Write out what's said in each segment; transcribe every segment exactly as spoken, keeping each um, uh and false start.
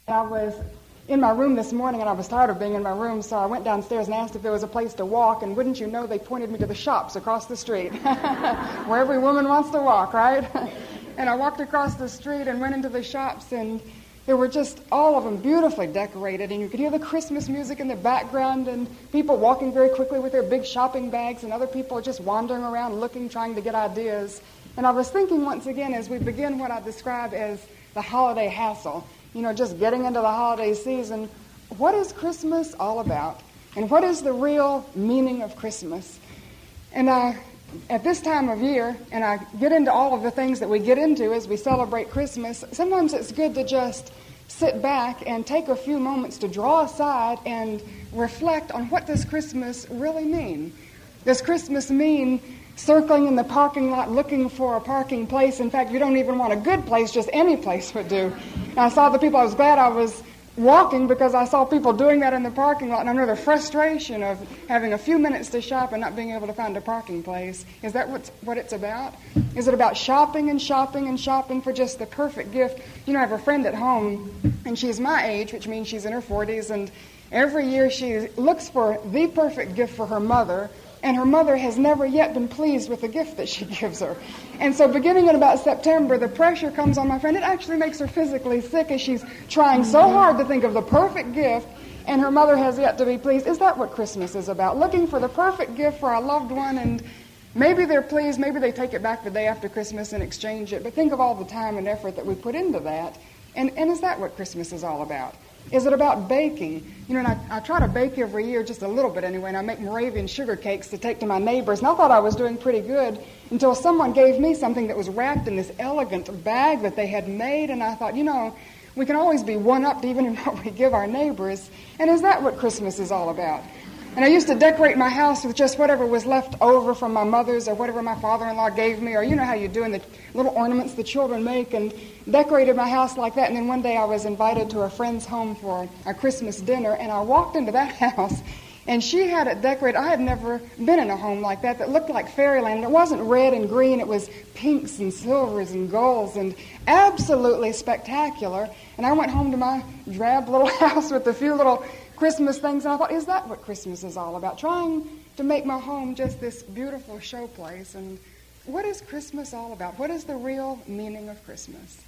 I was in my room this morning, and I was tired of being in my room, so I went downstairs and asked if there was a place to walk, and wouldn't you know, they pointed me to the shops across the street, where every woman wants to walk, right? And I walked across the street and went into the shops, and they were just, all of them, beautifully decorated, and you could hear the Christmas music in the background, and people walking very quickly with their big shopping bags, and other people just wandering around looking, trying to get ideas. And I was thinking once again, as we begin what I describe as the holiday hassle, you know, just getting into the holiday season, what is Christmas all about? And what is the real meaning of Christmas? And I, at this time of year, and I get into all of the things that we get into as we celebrate Christmas, sometimes it's good to just sit back and take a few moments to draw aside and reflect on what does Christmas really mean? Does Christmas mean circling in the parking lot looking for a parking place? In fact, you don't even want a good place, just any place would do. And I saw the people, I was glad I was walking because I saw people doing that in the parking lot, and I know the frustration of having a few minutes to shop and not being able to find a parking place. Is that what's, what it's about? Is it about shopping and shopping and shopping for just the perfect gift? You know, I have a friend at home, and she's my age, which means she's in her forties, and every year she looks for the perfect gift for her mother, and her mother has never yet been pleased with the gift that she gives her. And so beginning in about September, the pressure comes on my friend. It actually makes her physically sick as she's trying so hard to think of the perfect gift, and her mother has yet to be pleased. Is that what Christmas is about? Looking for the perfect gift for our loved one, and maybe they're pleased, maybe they take it back the day after Christmas and exchange it, but think of all the time and effort that we put into that. And, and is that what Christmas is all about? Is it about baking? You know, and I, I try to bake every year, just a little bit anyway, and I make Moravian sugar cakes to take to my neighbors. And I thought I was doing pretty good until someone gave me something that was wrapped in this elegant bag that they had made. And I thought, you know, we can always be one-upped even in what we give our neighbors. And is that what Christmas is all about? And I used to decorate my house with just whatever was left over from my mother's or whatever my father-in-law gave me, or you know how you do in the little ornaments the children make, and decorated my house like that. And then one day I was invited to a friend's home for a Christmas dinner, and I walked into that house, and she had it decorated. I had never been in a home like that that looked like fairyland. It wasn't red and green. It was pinks and silvers and golds and absolutely spectacular. And I went home to my drab little house with a few little Christmas things, and I thought, is that what Christmas is all about? Trying to make my home just this beautiful showplace. And what is Christmas all about? What is the real meaning of Christmas?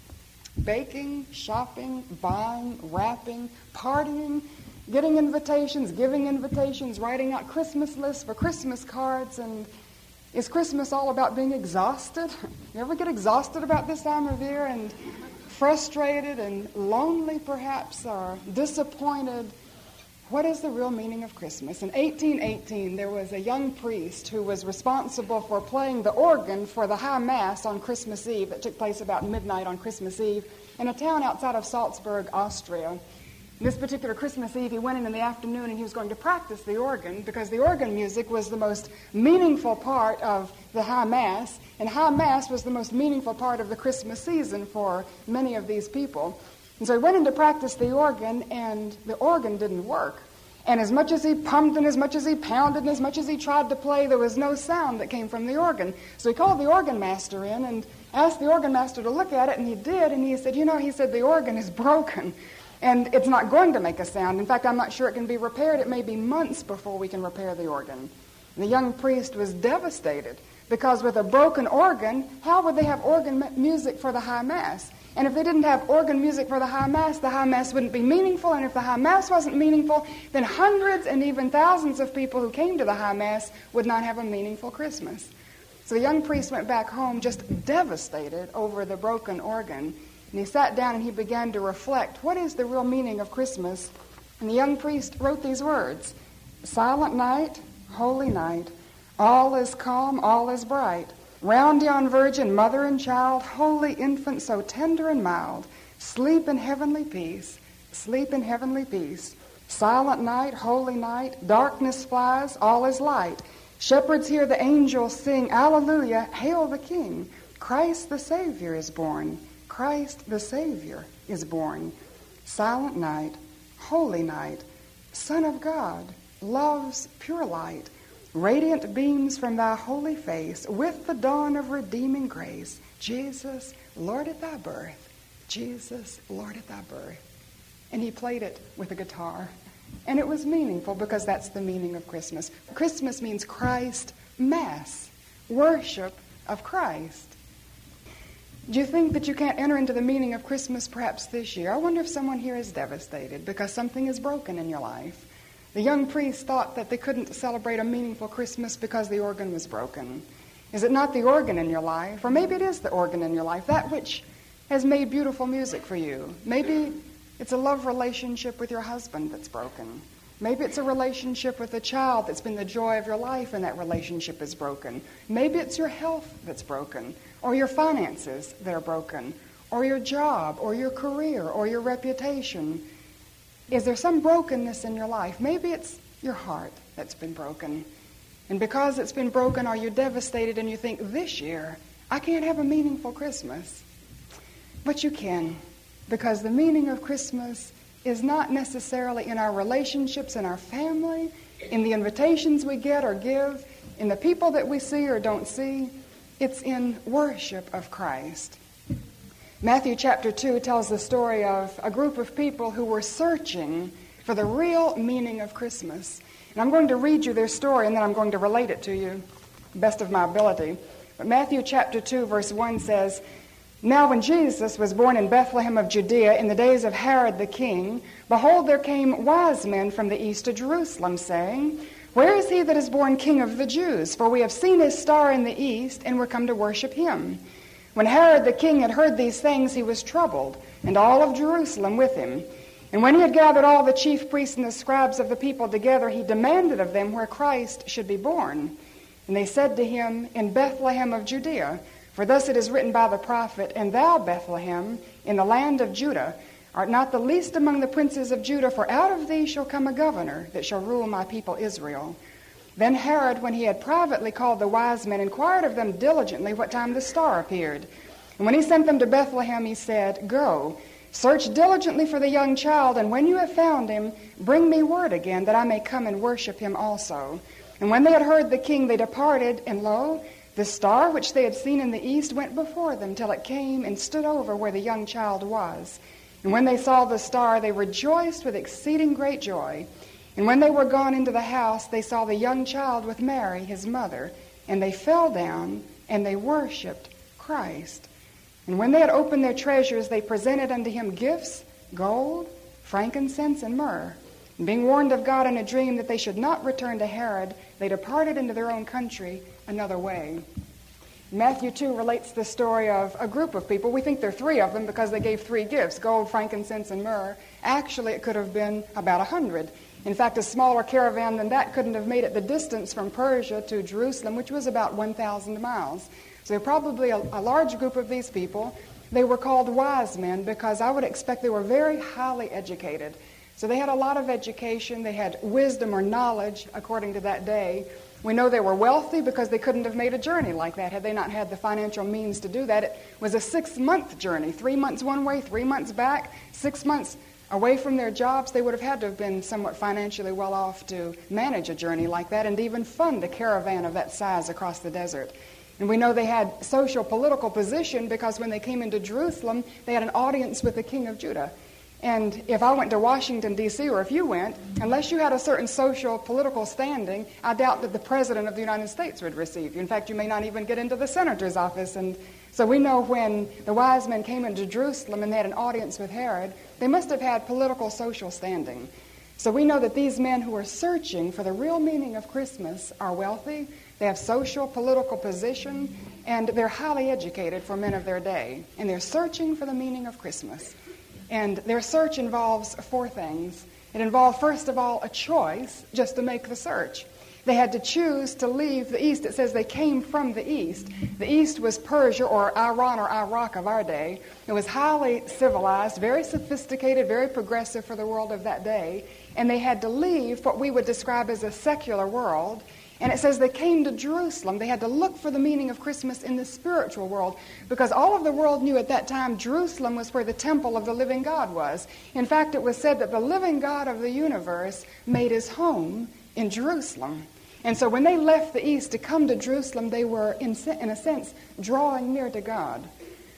Baking, shopping, buying, wrapping, partying, getting invitations, giving invitations, writing out Christmas lists for Christmas cards. And is Christmas all about being exhausted? You ever get exhausted about this time of year and frustrated and lonely perhaps, or disappointed? What is the real meaning of Christmas? In eighteen eighteen, there was a young priest who was responsible for playing the organ for the High Mass on Christmas Eve that took place about midnight on Christmas Eve in a town outside of Salzburg, Austria. This particular Christmas Eve, he went in in the afternoon and he was going to practice the organ because the organ music was the most meaningful part of the High Mass, and High Mass was the most meaningful part of the Christmas season for many of these people. And so he went in to practice the organ, and the organ didn't work. And as much as he pumped and as much as he pounded and as much as he tried to play, there was no sound that came from the organ. So he called the organ master in and asked the organ master to look at it, and he did, and he said, you know, he said, the organ is broken. And it's not going to make a sound. In fact, I'm not sure it can be repaired. It may be months before we can repair the organ. And the young priest was devastated because with a broken organ, how would they have organ music for the High Mass? And if they didn't have organ music for the High Mass, the High Mass wouldn't be meaningful. And if the High Mass wasn't meaningful, then hundreds and even thousands of people who came to the High Mass would not have a meaningful Christmas. So the young priest went back home just devastated over the broken organ. And he sat down and he began to reflect, what is the real meaning of Christmas? And the young priest wrote these words: Silent night, holy night, all is calm, all is bright. Round yon virgin, mother and child, holy infant so tender and mild, sleep in heavenly peace, sleep in heavenly peace. Silent night, holy night, darkness flies, all is light. Shepherds hear the angels sing, Alleluia, hail the King. Christ the Savior is born. Christ the Savior is born. Silent night, holy night, Son of God, love's pure light, radiant beams from thy holy face, with the dawn of redeeming grace. Jesus, Lord at thy birth, Jesus, Lord at thy birth. and he played it with a guitar. And it was meaningful because that's the meaning of Christmas. Christmas means Christ Mass, worship of Christ. Do you think that you can't enter into the meaning of Christmas perhaps this year? I wonder if someone here is devastated because something is broken in your life. The young priest thought that they couldn't celebrate a meaningful Christmas because the organ was broken. Is it not the organ in your life? Or maybe it is the organ in your life, that which has made beautiful music for you. Maybe it's a love relationship with your husband that's broken. Maybe it's a relationship with a child that's been the joy of your life and that relationship is broken. Maybe it's your health that's broken, or your finances that are broken, or your job, or your career, or your reputation. Is there some brokenness in your life? Maybe it's your heart that's been broken. And because it's been broken, are you devastated and you think, this year, I can't have a meaningful Christmas? But you can, because the meaning of Christmas is not necessarily in our relationships in our family, in the invitations we get or give, in the people that we see or don't see. It's in worship of Christ. Matthew chapter two tells the story of a group of people who were searching for the real meaning of Christmas. And I'm going to read you their story, and then I'm going to relate it to you, best of my ability. But Matthew chapter two, verse one says, "Now when Jesus was born in Bethlehem of Judea in the days of Herod the king, behold, there came wise men from the east to Jerusalem, saying, Where is he that is born King of the Jews? For we have seen his star in the east, and we're come to worship him. When Herod the king had heard these things, he was troubled, and all of Jerusalem with him. And when he had gathered all the chief priests and the scribes of the people together, he demanded of them where Christ should be born. And they said to him, In Bethlehem of Judea. For thus it is written by the prophet, And thou, Bethlehem, in the land of Judah, art not the least among the princes of Judah, for out of thee shall come a governor that shall rule my people Israel. Then Herod, when he had privately called the wise men, inquired of them diligently what time the star appeared. And when he sent them to Bethlehem, he said, Go, search diligently for the young child, and when you have found him, bring me word again, that I may come and worship him also. And when they had heard the king, they departed, and lo, the star which they had seen in the east went before them till it came and stood over where the young child was. And when they saw the star, they rejoiced with exceeding great joy. And when they were gone into the house, they saw the young child with Mary, his mother, and they fell down, and they worshipped Christ. And when they had opened their treasures, they presented unto him gifts, gold, frankincense, and myrrh. And being warned of God in a dream that they should not return to Herod, they departed into their own country another way." Matthew two relates the story of a group of people. We think there are three of them because they gave three gifts, gold, frankincense, and myrrh. Actually, it could have been about a hundred. In fact, a smaller caravan than that couldn't have made it the distance from Persia to Jerusalem, which was about one thousand miles. So probably a, a large group of these people. They were called wise men because I would expect they were very highly educated. So they had a lot of education. They had wisdom or knowledge, according to that day. We know they were wealthy because they couldn't have made a journey like that had they not had the financial means to do that. It was a six-month journey, three months one way, three months back, six months away from their jobs. They would have had to have been somewhat financially well off to manage a journey like that and to even fund a caravan of that size across the desert. And we know they had social, political position because when they came into Jerusalem, they had an audience with the king of Judah. And if I went to Washington, D C, or if you went, unless you had a certain social, political standing, I doubt that the President of the United States would receive you. In fact, you may not even get into the senator's office. And so we know when the wise men came into Jerusalem and they had an audience with Herod, they must have had political, social standing. So we know that these men who are searching for the real meaning of Christmas are wealthy, they have social, political position, and they're highly educated for men of their day. And they're searching for the meaning of Christmas. And their search involves four things. It involved, first of all, a choice just to make the search. They had to choose to leave the east. It says they came from the east. The east was Persia or Iran or Iraq of our day. It was highly civilized, very sophisticated, very progressive for the world of that day. And they had to leave what we would describe as a secular world. And it says they came to Jerusalem. They had to look for the meaning of Christmas in the spiritual world because all of the world knew at that time Jerusalem was where the temple of the living God was. In fact, it was said that the living God of the universe made his home in Jerusalem. And so when they left the east to come to Jerusalem, they were, in, in a sense, drawing near to God.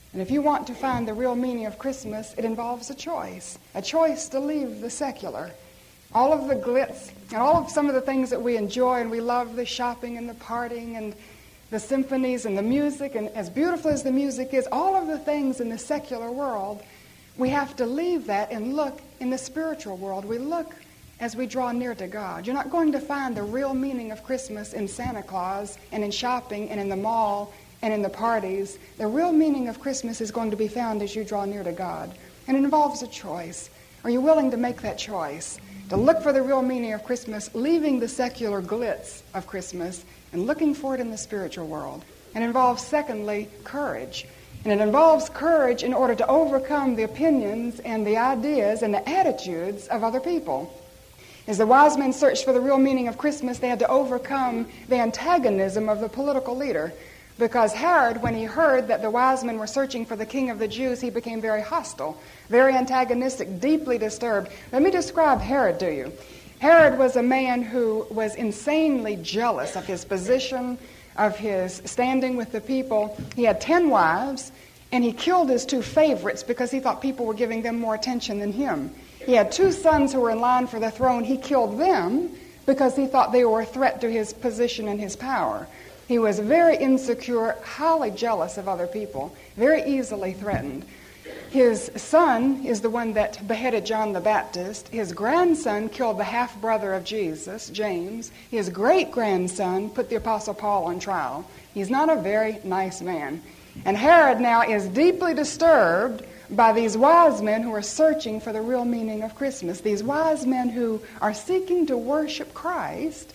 And if you want to find the real meaning of Christmas, it involves a choice, a choice to leave the secular. All of the glitz and all of some of the things that we enjoy and we love, the shopping and the partying and the symphonies and the music, and as beautiful as the music is, all of the things in the secular world, we have to leave that and look in the spiritual world. We look as we draw near to God. You're not going to find the real meaning of Christmas in Santa Claus and in shopping and in the mall and in the parties. The real meaning of Christmas is going to be found as you draw near to God. And it involves a choice. Are you willing to make that choice? To look for the real meaning of Christmas, leaving the secular glitz of Christmas and looking for it in the spiritual world. It involves, secondly, courage. And it involves courage in order to overcome the opinions and the ideas and the attitudes of other people. As the wise men searched for the real meaning of Christmas, they had to overcome the antagonism of the political leader. Because Herod, when he heard that the wise men were searching for the king of the Jews, he became very hostile, very antagonistic, deeply disturbed. Let me describe Herod to you. Herod was a man who was insanely jealous of his position, of his standing with the people. He had ten wives, and he killed his two favorites because he thought people were giving them more attention than him. He had two sons who were in line for the throne. He killed them because he thought they were a threat to his position and his power. He was very insecure, highly jealous of other people, very easily threatened. His son is the one that beheaded John the Baptist. His grandson killed the half-brother of Jesus, James. His great-grandson put the Apostle Paul on trial. He's not a very nice man. And Herod now is deeply disturbed by these wise men who are searching for the real meaning of Christmas. These wise men who are seeking to worship Christ.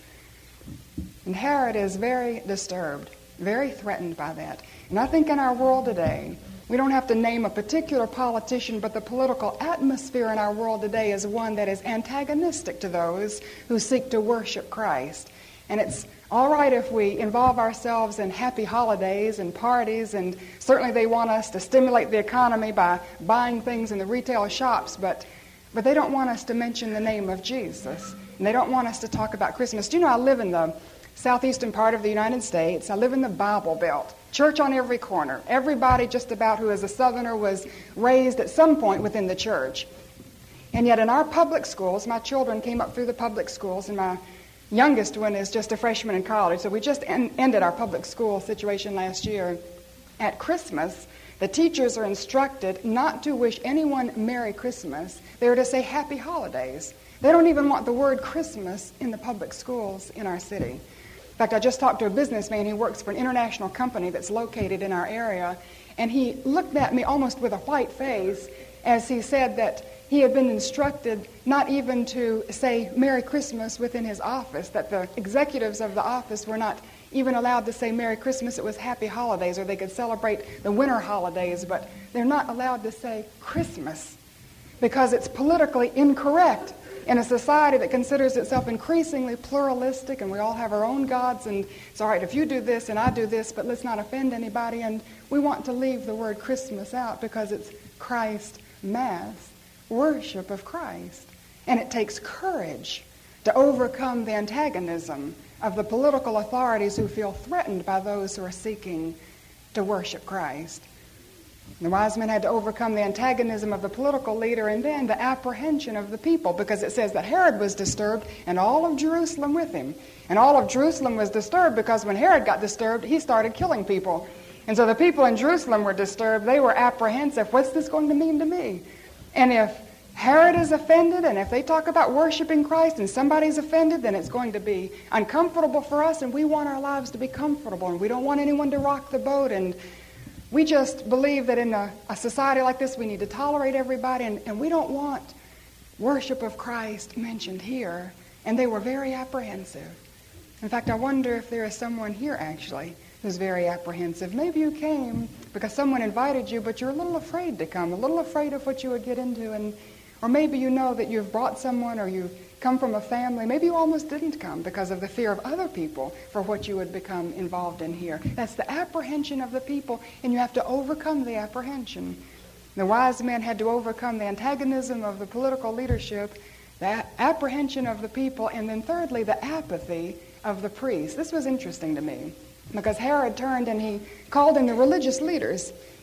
And Herod is very disturbed, very threatened by that. And I think in our world today, we don't have to name a particular politician, but the political atmosphere in our world today is one that is antagonistic to those who seek to worship Christ. And it's all right if we involve ourselves in happy holidays and parties, and certainly they want us to stimulate the economy by buying things in the retail shops, but, but they don't want us to mention the name of Jesus. And they don't want us to talk about Christmas. Do you know I live in the southeastern part of the United States. I live in the Bible Belt. Church on every corner. Everybody just about who is a Southerner was raised at some point within the church. And yet in our public schools, my children came up through the public schools, and my youngest one is just a freshman in college. So we just en- ended our public school situation last year. At Christmas, the teachers are instructed not to wish anyone Merry Christmas. They are to say Happy Holidays. They don't even want the word Christmas in the public schools in our city. In fact, I just talked to a businessman who works for an international company that's located in our area, and he looked at me almost with a white face as he said that he had been instructed not even to say Merry Christmas within his office, that the executives of the office were not even allowed to say Merry Christmas. It was Happy Holidays, or they could celebrate the winter holidays, but they're not allowed to say Christmas because it's politically incorrect. In a society that considers itself increasingly pluralistic, and we all have our own gods, and it's all right if you do this and I do this, but let's not offend anybody, and we want to leave the word Christmas out because it's Christ Mass, worship of Christ. And it takes courage to overcome the antagonism of the political authorities who feel threatened by those who are seeking to worship Christ. The wise men had to overcome the antagonism of the political leader and then the apprehension of the people, because it says that Herod was disturbed and all of Jerusalem with him. And all of Jerusalem was disturbed because when Herod got disturbed, he started killing people. And so the people in Jerusalem were disturbed. They were apprehensive. What's this going to mean to me? And if Herod is offended, and if they talk about worshiping Christ and somebody's offended, then it's going to be uncomfortable for us, and we want our lives to be comfortable, and we don't want anyone to rock the boat. And we just believe that in a, a society like this, we need to tolerate everybody, and, and we don't want worship of Christ mentioned here. And they were very apprehensive. In fact, I wonder if there is someone here, actually, who's very apprehensive. Maybe you came because someone invited you, but you're a little afraid to come, a little afraid of what you would get into. And or maybe you know that you've brought someone, or you come from a family. Maybe you almost didn't come because of the fear of other people for what you would become involved in here. That's the apprehension of the people, and you have to overcome the apprehension. The wise men had to overcome the antagonism of the political leadership, the apprehension of the people, and then thirdly, the apathy of the priests. This was interesting to me because Herod turned and he called in the religious leaders,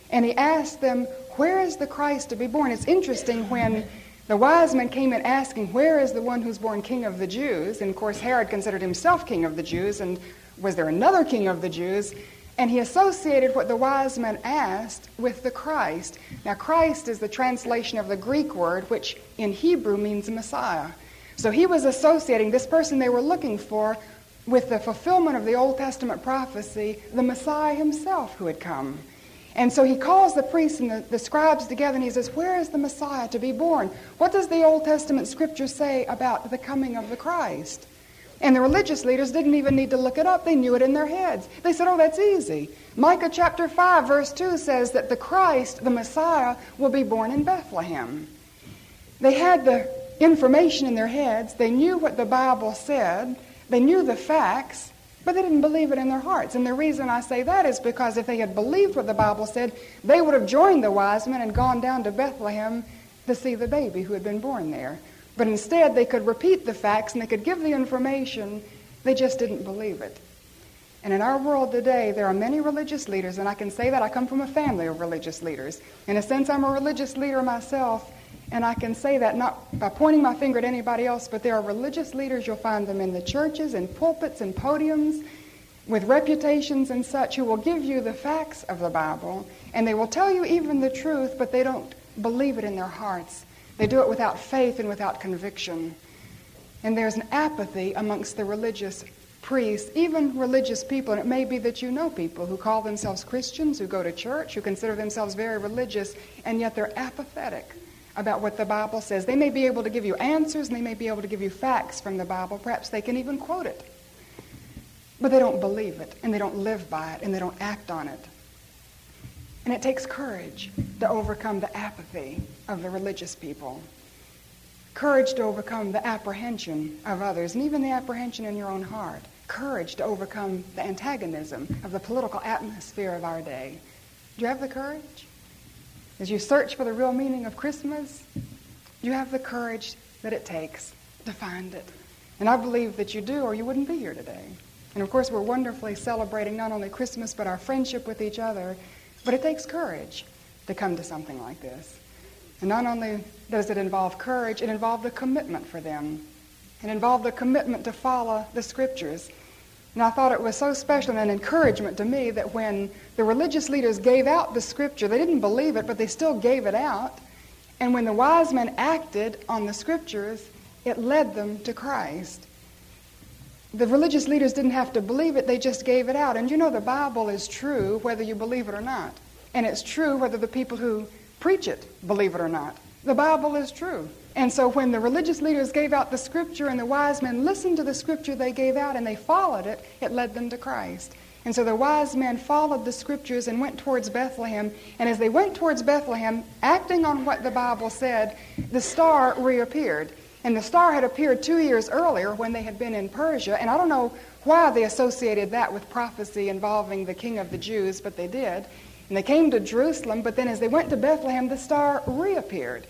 And he asked them, where is the Christ to be born? It's interesting when the wise men came in asking, where is the one who's born King of the Jews? And of course, Herod considered himself King of the Jews, and was there another King of the Jews? And he associated what the wise men asked with the Christ. Now, Christ is the translation of the Greek word, which in Hebrew means Messiah. So he was associating this person they were looking for with the fulfillment of the Old Testament prophecy, the Messiah himself who had come. And so he calls the priests and the, the scribes together, and he says, where is the Messiah to be born? What does the Old Testament scripture say about the coming of the Christ? And the religious leaders didn't even need to look it up. They knew it in their heads. They said, oh, that's easy. Micah chapter five, verse two says that the Christ, the Messiah, will be born in Bethlehem. They had the information in their heads. They knew what the Bible said. They knew the facts, but they didn't believe it in their hearts. And the reason I say that is because if they had believed what the Bible said, they would have joined the wise men and gone down to Bethlehem to see the baby who had been born there. But instead, they could repeat the facts and they could give the information. They just didn't believe it. And in our world today, there are many religious leaders, and I can say that I come from a family of religious leaders. In a sense, I'm a religious leader myself, and I can say that not by pointing my finger at anybody else, but there are religious leaders. You'll find them in the churches and pulpits and podiums with reputations and such, who will give you the facts of the Bible, and they will tell you even the truth, but they don't believe it in their hearts. They do it without faith and without conviction. And there's an apathy amongst the religious priests, even religious people, and it may be that you know people who call themselves Christians, who go to church, who consider themselves very religious, and yet they're apathetic about what the Bible says. They may be able to give you answers, and they may be able to give you facts from the Bible. Perhaps they can even quote it. But they don't believe it, and they don't live by it, and they don't act on it. And it takes courage to overcome the apathy of the religious people. Courage to overcome the apprehension of others, and even the apprehension in your own heart. Courage to overcome the antagonism of the political atmosphere of our day. Do you have the courage? As you search for the real meaning of Christmas, do you have the courage that it takes to find it? And I believe that you do, or you wouldn't be here today. And of course, we're wonderfully celebrating not only Christmas, but our friendship with each other. But it takes courage to come to something like this. And not only does it involve courage, it involved a commitment for them. It involved a commitment to follow the Scriptures. And I thought it was so special and an encouragement to me that when the religious leaders gave out the Scripture, they didn't believe it, but they still gave it out. And when the wise men acted on the Scriptures, it led them to Christ. The religious leaders didn't have to believe it, they just gave it out. And you know the Bible is true whether you believe it or not. And it's true whether the people who preach it believe it or not. The Bible is true. And so when the religious leaders gave out the Scripture and the wise men listened to the Scripture they gave out and they followed it, it led them to Christ. And so the wise men followed the Scriptures and went towards Bethlehem. And as they went towards Bethlehem, acting on what the Bible said, the star reappeared. And the star had appeared two years earlier when they had been in Persia. And I don't know why they associated that with prophecy involving the King of the Jews, but they did. And they came to Jerusalem, but then as they went to Bethlehem, the star reappeared.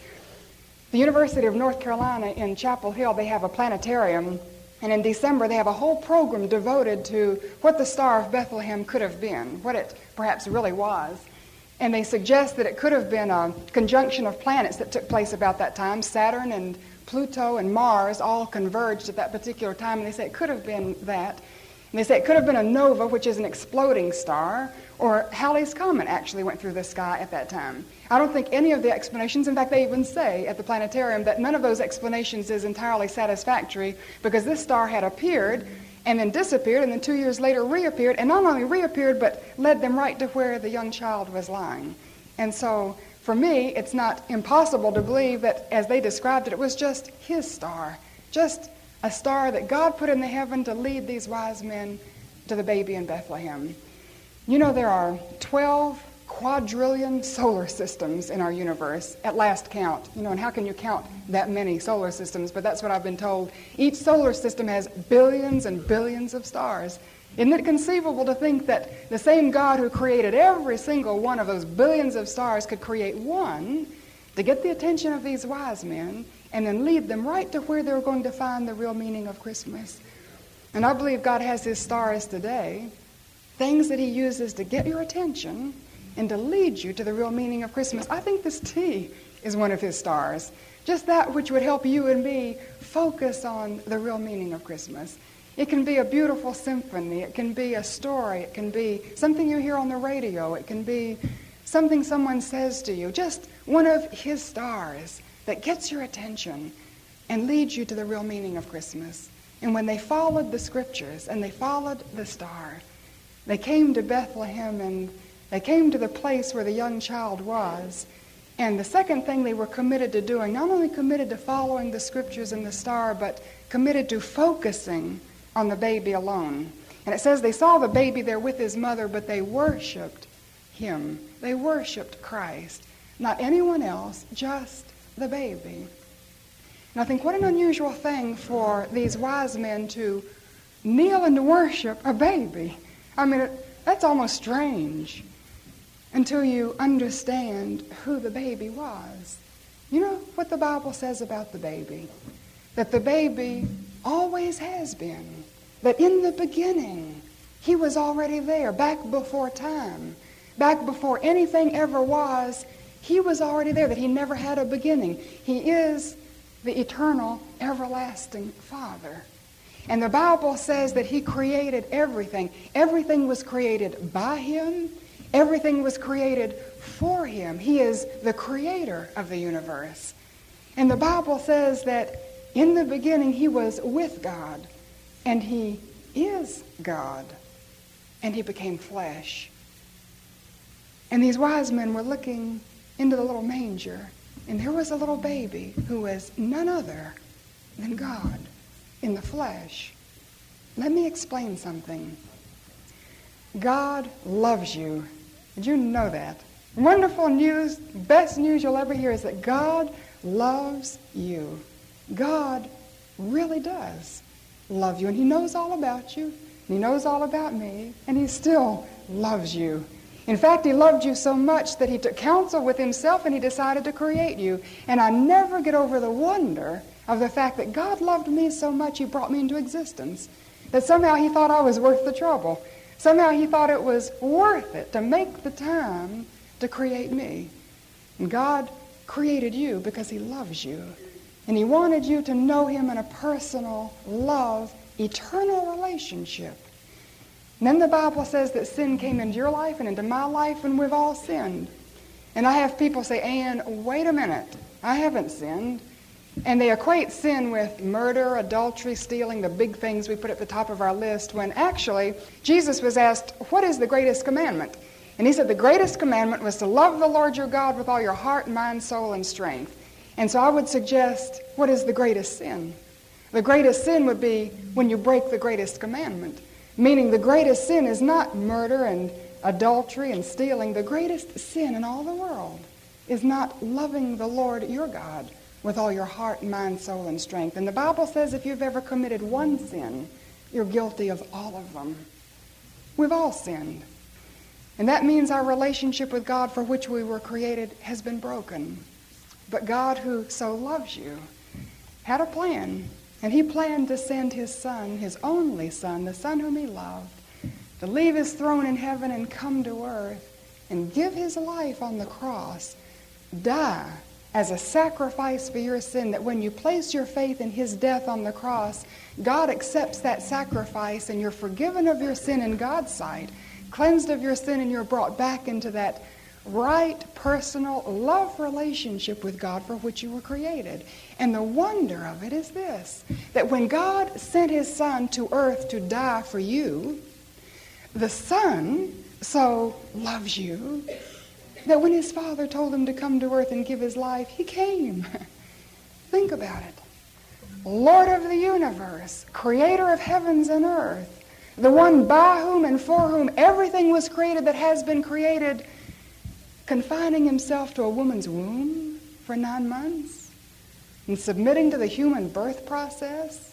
The University of North Carolina in Chapel Hill, they have a planetarium. And in December, they have a whole program devoted to what the Star of Bethlehem could have been, what it perhaps really was. And they suggest that it could have been a conjunction of planets that took place about that time, Saturn and Pluto and Mars all converged at that particular time, and they say it could have been that. And they say it could have been a nova, which is an exploding star, or Halley's Comet actually went through the sky at that time. I don't think any of the explanations, in fact, they even say at the planetarium that none of those explanations is entirely satisfactory because this star had appeared and then disappeared and then two years later reappeared, and not only reappeared but led them right to where the young child was lying. And so for me, it's not impossible to believe that, as they described it, it was just his star, just a star that God put in the heaven to lead these wise men to the baby in Bethlehem. You know, there are twelve quadrillion solar systems in our universe at last count. You know, and how can you count that many solar systems? But that's what I've been told. Each solar system has billions and billions of stars. Isn't it conceivable to think that the same God who created every single one of those billions of stars could create one to get the attention of these wise men and then lead them right to where they're going to find the real meaning of Christmas? And I believe God has his stars today, things that he uses to get your attention and to lead you to the real meaning of Christmas. I think this tea is one of his stars. Just that which would help you and me focus on the real meaning of Christmas. It can be a beautiful symphony. It can be a story. It can be something you hear on the radio. It can be something someone says to you. Just one of his stars that gets your attention and leads you to the real meaning of Christmas. And when they followed the scriptures and they followed the star, they came to Bethlehem and they came to the place where the young child was. And the second thing they were committed to doing, not only committed to following the scriptures and the star, but committed to focusing on the baby alone. And it says they saw the baby there with his mother, but they worshiped him. They worshiped Christ. Not anyone else, just the baby. And I think what an unusual thing for these wise men to kneel and to worship a baby. I mean, it, that's almost strange until you understand who the baby was. You know what the Bible says about the baby? That the baby always has been. That in the beginning, he was already there, back before time. Back before anything ever was, he was already there, that he never had a beginning. He is the eternal, everlasting Father. And the Bible says that he created everything. Everything was created by him. Everything was created for him. He is the creator of the universe. And the Bible says that in the beginning he was with God, and he is God, and he became flesh. And these wise men were looking into the little manger, and there was a little baby who was none other than God in the flesh. Let me explain something. God loves you. Did you know that? Wonderful news, best news you'll ever hear is that God loves you. God really does love you, and he knows all about you, and he knows all about me, and he still loves you. In fact, he loved you so much that he took counsel with himself and he decided to create you. And I never get over the wonder of the fact that God loved me so much he brought me into existence, that somehow he thought I was worth the trouble. Somehow he thought it was worth it to make the time to create me. And God created you because he loves you. And he wanted you to know him in a personal, love, eternal relationship. And then the Bible says that sin came into your life and into my life, and we've all sinned. And I have people say, Ann, wait a minute, I haven't sinned. And they equate sin with murder, adultery, stealing, the big things we put at the top of our list, when actually Jesus was asked, what is the greatest commandment? And he said the greatest commandment was to love the Lord your God with all your heart, mind, soul, and strength. And so I would suggest, what is the greatest sin? The greatest sin would be when you break the greatest commandment. Meaning the greatest sin is not murder and adultery and stealing. The greatest sin in all the world is not loving the Lord your God with all your heart, mind, soul, and strength. And the Bible says if you've ever committed one sin, you're guilty of all of them. We've all sinned. And that means our relationship with God for which we were created has been broken. But God, who so loves you, had a plan. And he planned to send his son, his only son, the son whom he loved, to leave his throne in heaven and come to earth and give his life on the cross, die as a sacrifice for your sin, that when you place your faith in his death on the cross, God accepts that sacrifice and you're forgiven of your sin in God's sight, cleansed of your sin, and you're brought back into that right, personal, love relationship with God for which you were created. And the wonder of it is this, that when God sent his son to earth to die for you, the son so loves you that when his father told him to come to earth and give his life, he came. Think about it. Lord of the universe, creator of heavens and earth, the one by whom and for whom everything was created that has been created, confining himself to a woman's womb for nine months and submitting to the human birth process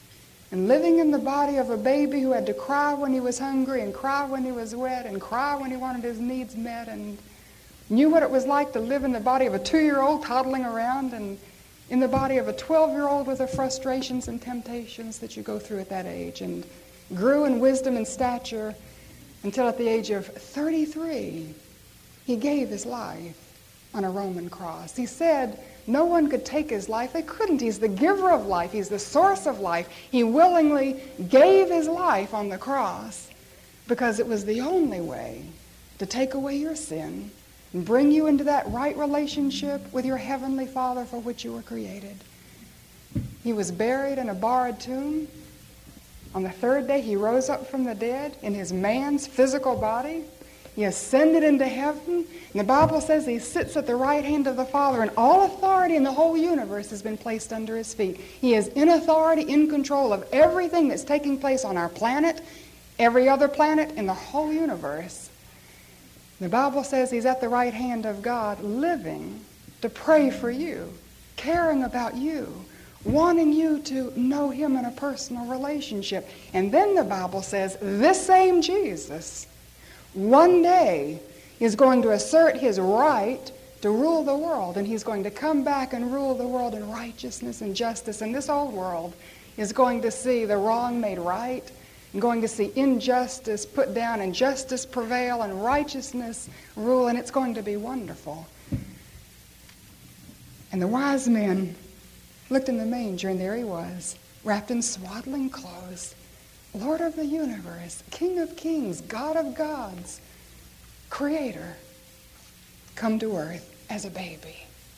and living in the body of a baby who had to cry when he was hungry and cry when he was wet and cry when he wanted his needs met and knew what it was like to live in the body of a two-year-old toddling around and in the body of a twelve-year-old with the frustrations and temptations that you go through at that age, and grew in wisdom and stature until at the age of thirty-three He gave his life on a Roman cross. He said no one could take his life. They couldn't. He's the giver of life. He's the source of life. He willingly gave his life on the cross because it was the only way to take away your sin and bring you into that right relationship with your heavenly Father for which you were created. He was buried in a borrowed tomb. On the third day, he rose up from the dead in his man's physical body. He ascended into heaven. And the Bible says he sits at the right hand of the Father, and all authority in the whole universe has been placed under his feet. He is in authority, in control of everything that's taking place on our planet, every other planet in the whole universe. The Bible says he's at the right hand of God, living to pray for you, caring about you, wanting you to know him in a personal relationship. And then the Bible says this same Jesus one day is going to assert his right to rule the world, and he's going to come back and rule the world in righteousness and justice. And this old world is going to see the wrong made right, and going to see injustice put down and justice prevail and righteousness rule, and it's going to be wonderful. And the wise men looked in the manger, and there he was, wrapped in swaddling clothes, Lord of the universe, King of kings, God of gods, Creator, come to earth as a baby.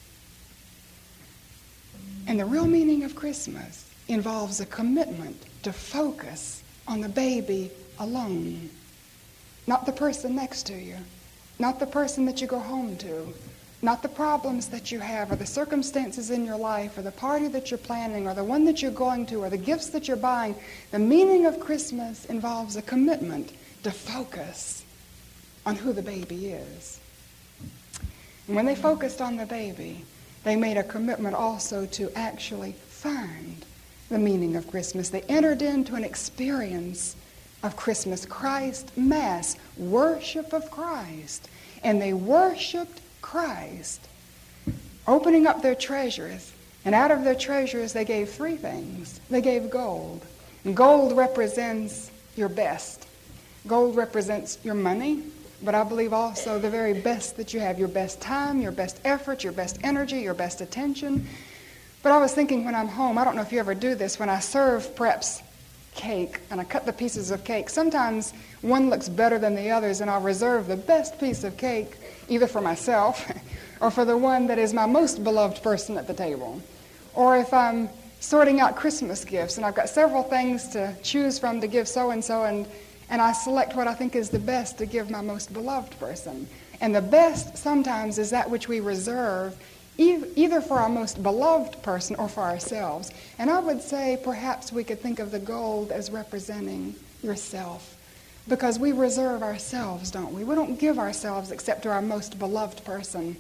And the real meaning of Christmas involves a commitment to focus on the baby alone, not the person next to you, not the person that you go home to, not the problems that you have or the circumstances in your life or the party that you're planning or the one that you're going to or the gifts that you're buying. The meaning of Christmas involves a commitment to focus on who the baby is. And when they focused on the baby, they made a commitment also to actually find the meaning of Christmas. They entered into an experience of Christmas, Christ Mass, worship of Christ. And they worshiped Christ, opening up their treasures, and out of their treasures they gave three things. They gave gold. And gold represents your best. Gold represents your money, but I believe also the very best that you have, your best time, your best effort, your best energy, your best attention. But I was thinking when I'm home, I don't know if you ever do this, when I serve perhaps cake and I cut the pieces of cake, sometimes one looks better than the others, and I'll reserve the best piece of cake either for myself or for the one that is my most beloved person at the table. Or if I'm sorting out Christmas gifts and I've got several things to choose from to give so-and-so, and, and I select what I think is the best to give my most beloved person. And the best sometimes is that which we reserve e- either for our most beloved person or for ourselves. And I would say perhaps we could think of the gold as representing yourself. Because we reserve ourselves, don't we? We don't give ourselves except to our most beloved person.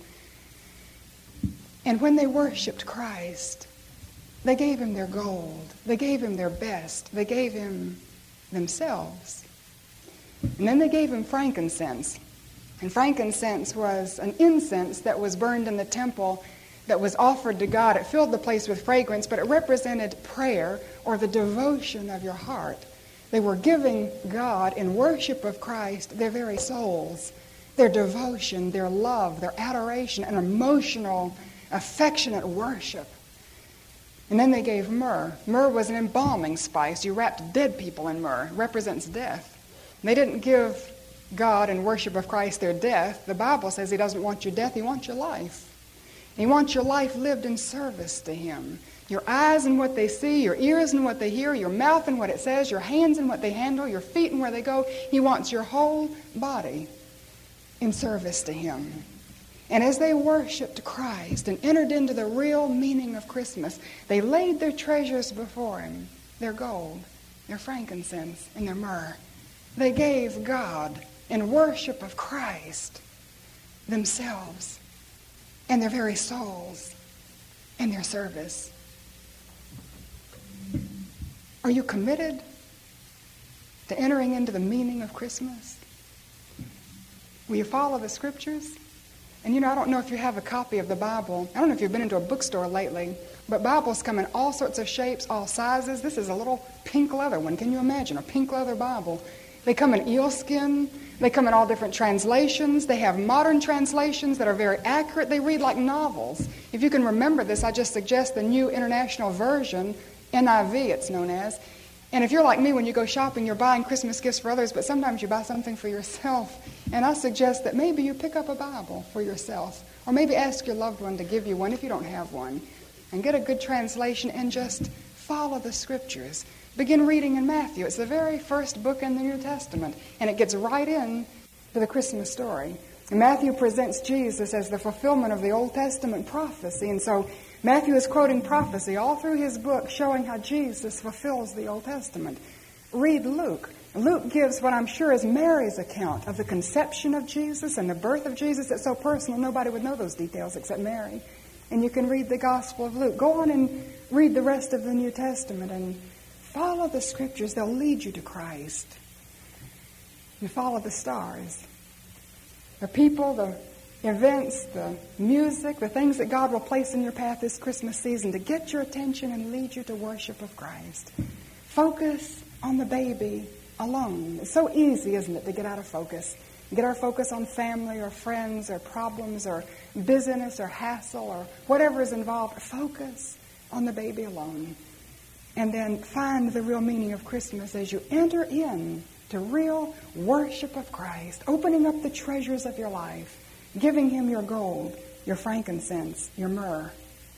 And when they worshiped Christ, they gave him their gold. They gave him their best. They gave him themselves. And then they gave him frankincense. And frankincense was an incense that was burned in the temple that was offered to God. It filled the place with fragrance, but it represented prayer or the devotion of your heart. They were giving God, in worship of Christ, their very souls, their devotion, their love, their adoration, and emotional, affectionate worship. And then they gave myrrh. Myrrh was an embalming spice. You wrapped dead people in myrrh. It represents death. And they didn't give God, in worship of Christ, their death. The Bible says he doesn't want your death, he wants your life. He wants your life lived in service to him. Your eyes and what they see, your ears and what they hear, your mouth and what it says, your hands and what they handle, your feet and where they go. He wants your whole body in service to him. And as they worshiped Christ and entered into the real meaning of Christmas, they laid their treasures before him, their gold, their frankincense, and their myrrh. They gave God, in worship of Christ, themselves and their very souls and their service. Are you committed to entering into the meaning of Christmas? Will you follow the scriptures? And you know, I don't know if you have a copy of the Bible. I don't know if you've been into a bookstore lately, but Bibles come in all sorts of shapes, all sizes. This is a little pink leather one. Can you imagine? A pink leather Bible. They come in eelskin. They come in all different translations. They have modern translations that are very accurate. They read like novels. If you can remember this, I just suggest the New International Version, N I V it's known as. And if you're like me, when you go shopping, you're buying Christmas gifts for others, but sometimes you buy something for yourself. And I suggest that maybe you pick up a Bible for yourself, or maybe ask your loved one to give you one if you don't have one, and get a good translation and just follow the Scriptures. Begin reading in Matthew. It's the very first book in the New Testament, and it gets right in to the Christmas story. And Matthew presents Jesus as the fulfillment of the Old Testament prophecy, and so Matthew is quoting prophecy all through his book, showing how Jesus fulfills the Old Testament. Read Luke. Luke gives what I'm sure is Mary's account of the conception of Jesus and the birth of Jesus. It's so personal, nobody would know those details except Mary. And you can read the Gospel of Luke. Go on and read the rest of the New Testament and follow the Scriptures. They'll lead you to Christ. You follow the stars. The people, the events, the music, the things that God will place in your path this Christmas season to get your attention and lead you to worship of Christ. Focus on the baby alone. It's so easy, isn't it, to get out of focus. Get our focus on family or friends or problems or busyness or hassle or whatever is involved. Focus on the baby alone. And then find the real meaning of Christmas as you enter in to real worship of Christ, opening up the treasures of your life, giving Him your gold, your frankincense, your myrrh.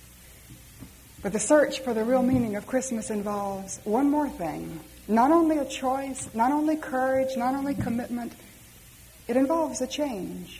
But the search for the real meaning of Christmas involves one more thing. Not only a choice, not only courage, not only commitment, it involves a change.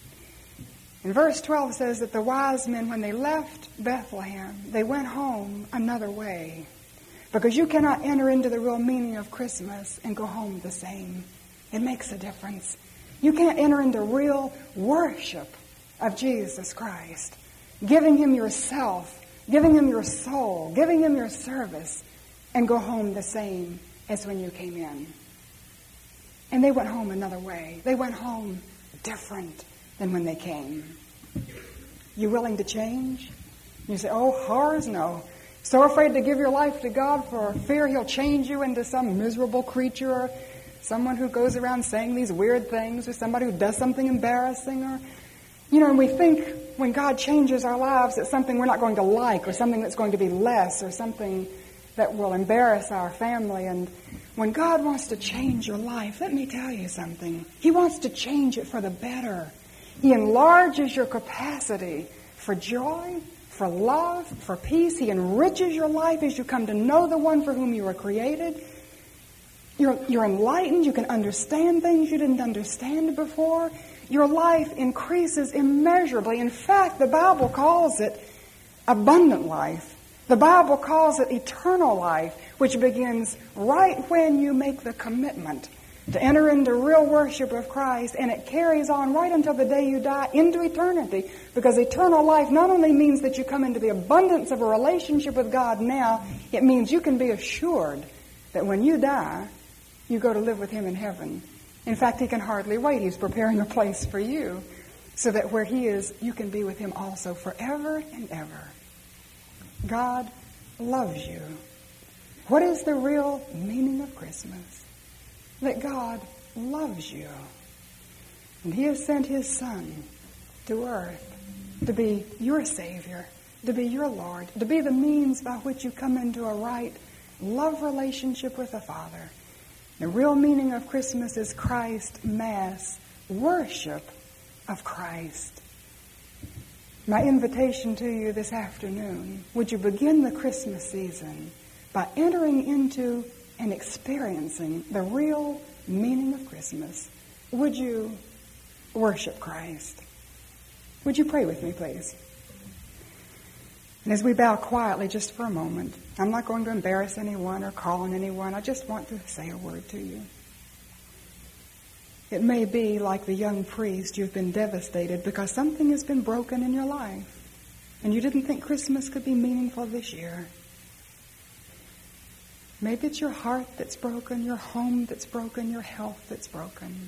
And verse twelve says that the wise men, when they left Bethlehem, they went home another way. Because you cannot enter into the real meaning of Christmas and go home the same. It makes a difference. You can't enter into real worship of Jesus Christ, giving Him yourself, giving Him your soul, giving Him your service, and go home the same as when you came in. And they went home another way. They went home different than when they came. You willing to change? You say, oh, horrors, no. So afraid to give your life to God for fear He'll change you into some miserable creature or someone who goes around saying these weird things or somebody who does something embarrassing or, you know, and we think when God changes our lives it's something we're not going to like or something that's going to be less or something that will embarrass our family. And when God wants to change your life, let me tell you something. He wants to change it for the better. He enlarges your capacity for joy, for love, for peace. He enriches your life as you come to know the one for whom you were created. You're, you're enlightened. You can understand things you didn't understand before. Your life increases immeasurably. In fact, the Bible calls it abundant life. The Bible calls it eternal life, which begins right when you make the commitment to enter into real worship of Christ, and it carries on right until the day you die into eternity. Because eternal life not only means that you come into the abundance of a relationship with God now, it means you can be assured that when you die, you go to live with Him in heaven. In fact, He can hardly wait. He's preparing a place for you so that where He is, you can be with Him also forever and ever. God loves you. What is the real meaning of Christmas? That God loves you. And He has sent His Son to earth to be your Savior, to be your Lord, to be the means by which you come into a right love relationship with the Father. The real meaning of Christmas is Christ Mass, worship of Christ. My invitation to you this afternoon, would you begin the Christmas season by entering into and experiencing the real meaning of Christmas? Would you worship Christ? Would you pray with me, please? And as we bow quietly just for a moment, I'm not going to embarrass anyone or call on anyone. I just want to say a word to you. It may be like the young priest, you've been devastated because something has been broken in your life, and you didn't think Christmas could be meaningful this year. Maybe it's your heart that's broken, your home that's broken, your health that's broken.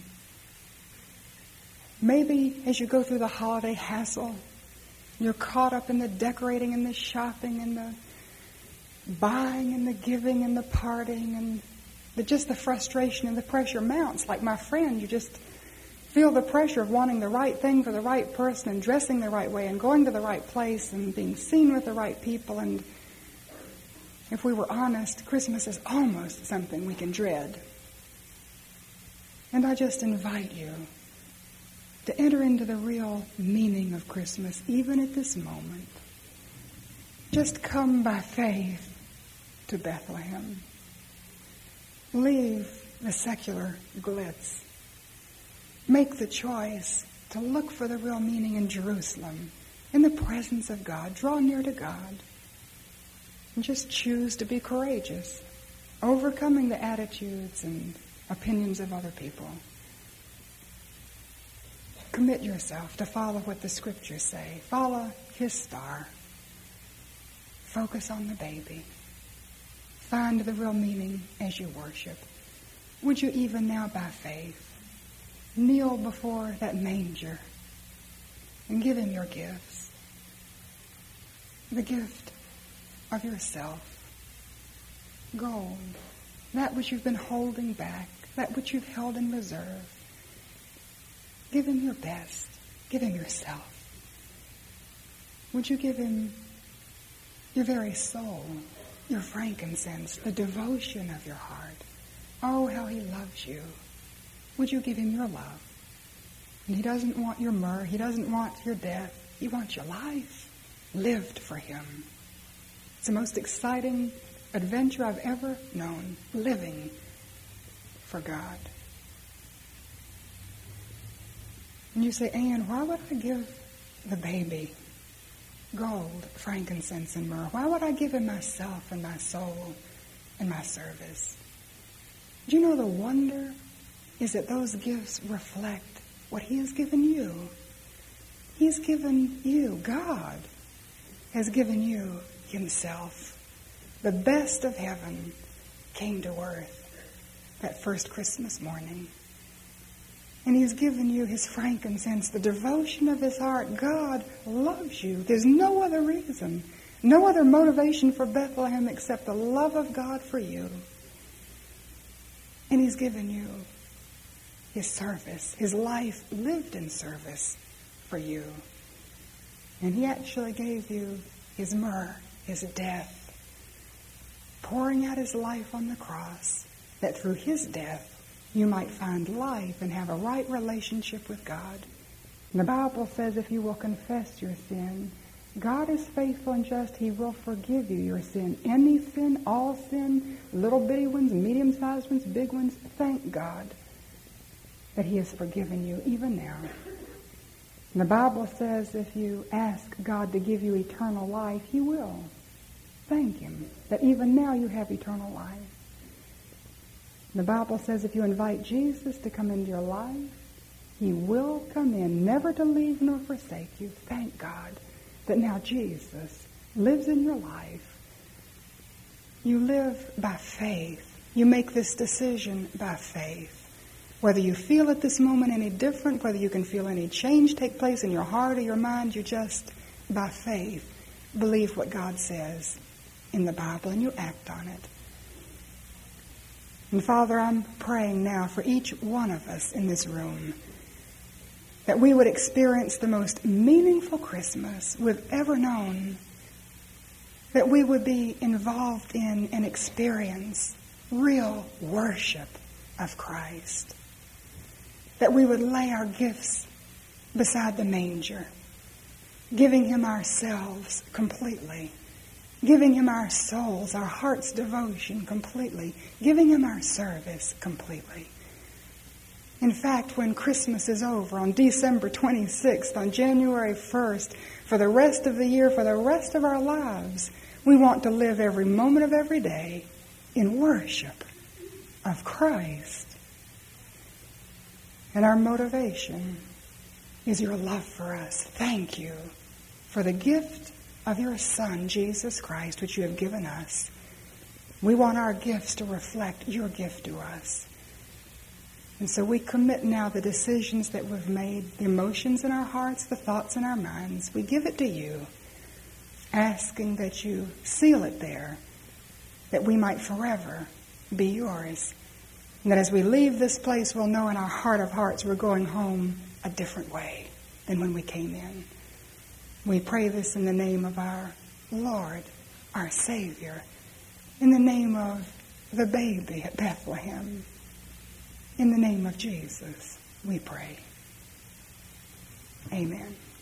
Maybe as you go through the holiday hassle, you're caught up in the decorating and the shopping and the buying and the giving and the partying, and that just the frustration and the pressure mounts. Like my friend, you just feel the pressure of wanting the right thing for the right person and dressing the right way and going to the right place and being seen with the right people. And if we were honest, Christmas is almost something we can dread. And I just invite you to enter into the real meaning of Christmas, even at this moment. Just come by faith to Bethlehem. Leave the secular glitz. Make the choice to look for the real meaning in Jerusalem, in the presence of God. Draw near to God. And just choose to be courageous, overcoming the attitudes and opinions of other people. Commit yourself to follow what the Scriptures say. Follow His star. Focus on the baby. Find the real meaning as you worship. Would you even now, by faith, kneel before that manger and give Him your gifts? The gift of yourself. Gold. That which you've been holding back. That which you've held in reserve. Give Him your best. Give Him yourself. Would you give Him your very soul, your frankincense, the devotion of your heart? Oh, how He loves you. Would you give Him your love? And He doesn't want your myrrh. He doesn't want your death. He wants your life lived for Him. It's the most exciting adventure I've ever known, living for God. And you say, Anne, why would I give the baby gold, frankincense, and myrrh? Why would I give Him myself and my soul and my service? Do you know the wonder is that those gifts reflect what He has given you? He's given you, God has given you Himself. The best of heaven came to earth that first Christmas morning. And He's given you His frankincense, the devotion of His heart. God loves you. There's no other reason, no other motivation for Bethlehem except the love of God for you. And He's given you His service, His life lived in service for you. And He actually gave you His myrrh, His death, pouring out His life on the cross, that through His death you might find life and have a right relationship with God. And the Bible says if you will confess your sin, God is faithful and just. He will forgive you your sin. Any sin, all sin, little bitty ones, medium-sized ones, big ones. Thank God that He has forgiven you even now. And the Bible says if you ask God to give you eternal life, He will. Thank Him that even now you have eternal life. The Bible says if you invite Jesus to come into your life, He will come in, never to leave nor forsake you. Thank God that now Jesus lives in your life. You live by faith. You make this decision by faith. Whether you feel at this moment any different, whether you can feel any change take place in your heart or your mind, you just, by faith, believe what God says in the Bible and you act on it. And Father, I'm praying now for each one of us in this room that we would experience the most meaningful Christmas we've ever known, that we would be involved in and experience real worship of Christ, that we would lay our gifts beside the manger, giving Him ourselves completely, giving Him our souls, our heart's devotion completely, giving Him our service completely. In fact, when Christmas is over, on December twenty-sixth, on January first, for the rest of the year, for the rest of our lives, we want to live every moment of every day in worship of Christ. And our motivation is your love for us. Thank you for the gift of your Son, Jesus Christ, which you have given us. We want our gifts to reflect your gift to us. And so we commit now the decisions that we've made, the emotions in our hearts, the thoughts in our minds. We give it to you, asking that you seal it there, that we might forever be yours. And that as we leave this place, we'll know in our heart of hearts we're going home a different way than when we came in. We pray this in the name of our Lord, our Savior, in the name of the baby at Bethlehem. In the name of Jesus, we pray. Amen.